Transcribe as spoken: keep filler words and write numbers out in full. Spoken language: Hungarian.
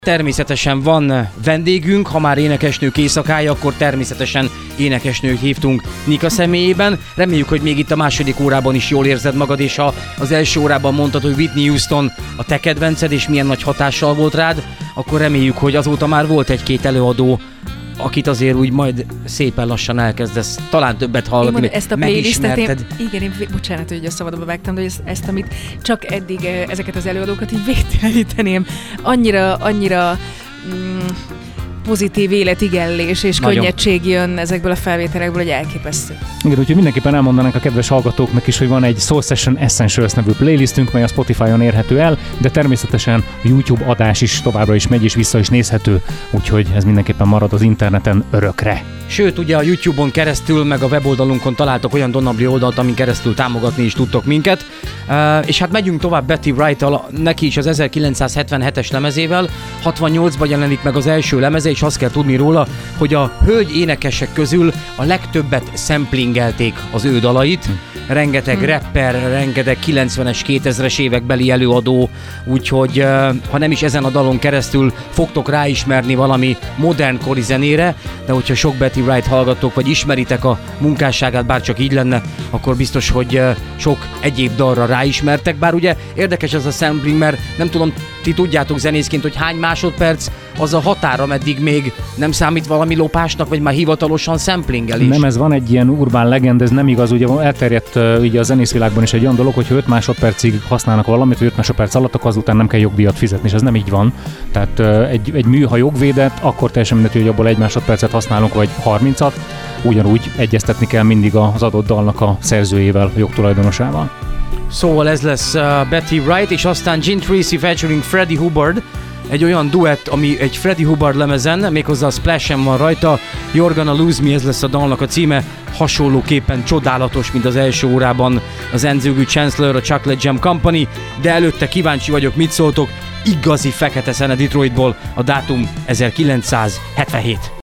Természetesen van vendégünk, ha már énekesnők éjszakája, akkor természetesen énekesnőt hívtunk Nika személyében. Reméljük, hogy még itt a második órában is jól érzed magad, és ha az első órában mondtad, hogy Whitney Houston a te kedvenced, és milyen nagy hatással volt rád, akkor reméljük, hogy azóta már volt egy-két előadó, akit azért úgy majd szépen lassan elkezdesz talán többet hallgatni, mondom, ezt a playlistet én, igen, én, bocsánat, hogy a szabadba vágtam, de ezt, ezt, amit csak eddig ezeket az előadókat így végteleníteném, annyira, annyira mm, pozitív életigellés és nagyon könnyedség jön ezekből a felvételekből, hogy elképesztő. Igen, úgyhogy mindenképpen elmondanánk a kedves hallgatóknak is, hogy van egy Soul Session Essentials nevű playlistünk, mely a Spotify-on érhető el, de természetesen a YouTube adás is továbbra is megy és vissza is nézhető, úgyhogy ez mindenképpen marad az interneten örökre. Sőt, ugye a YouTube-on keresztül, meg a weboldalunkon találtok olyan Donnably oldalt, amin keresztül támogatni is tudtok minket. Uh, és hát megyünk tovább Betty Wright-tal, neki is az ezerkilencszázhetvenhetes lemezével. hatvannyolcban jelenik meg az első lemeze, és azt kell tudni róla, hogy a hölgy énekesek közül a legtöbbet samplingelték az ő dalait. Rengeteg hmm. rapper, rengeteg kilencvenes, kétezres évekbeli előadó, úgyhogy uh, ha nem is ezen a dalon keresztül fogtok ráismerni valami modern kori zenére, de hogyha sok Betty Wright hallgatók, vagy ismeritek a munkásságát, bár csak így lenne, akkor biztos, hogy uh, sok egyéb dalra ráismertek, bár ugye érdekes ez a sampling, mert nem tudom, ti tudjátok zenészként, hogy hány másodperc az a határ, ameddig még nem számít valami lopásnak, vagy már hivatalosan samplingelés. Nem, ez van egy ilyen urbán legend, ez nem igaz, ugye elterjedt uh, ugye a zenészvilágban is egy olyan dolog, hogy ha öt másodpercig használnak valamit, vagy öt másodperc alatt, akkor azután nem kell jogdíjat fizetni, és ez nem így van. Tehát uh, egy, egy mű, ha jogvédett, akkor teljesen mindegy, hogy abból egy másodpercet használunk, vagy harmincat, ugyanúgy egyeztetni kell mindig az adott dalnak a szerzőjével, a jogtulajdonosával. Szóval ez lesz uh, Betty Wright, és aztán Gin Tracy featuring Freddie Hubbard, egy olyan duett, ami egy Freddie Hubbard lemezen, méghozzá a Splash-en van rajta, You're Gonna Lose Me, ez lesz a dalnak a címe, hasonlóképpen csodálatos, mint az első órában az enzőgű Chancellor, a Chocolate Jam Company, de előtte kíváncsi vagyok, mit szóltok, igazi fekete szene Detroitból, a dátum ezerkilencszázhetvenhét.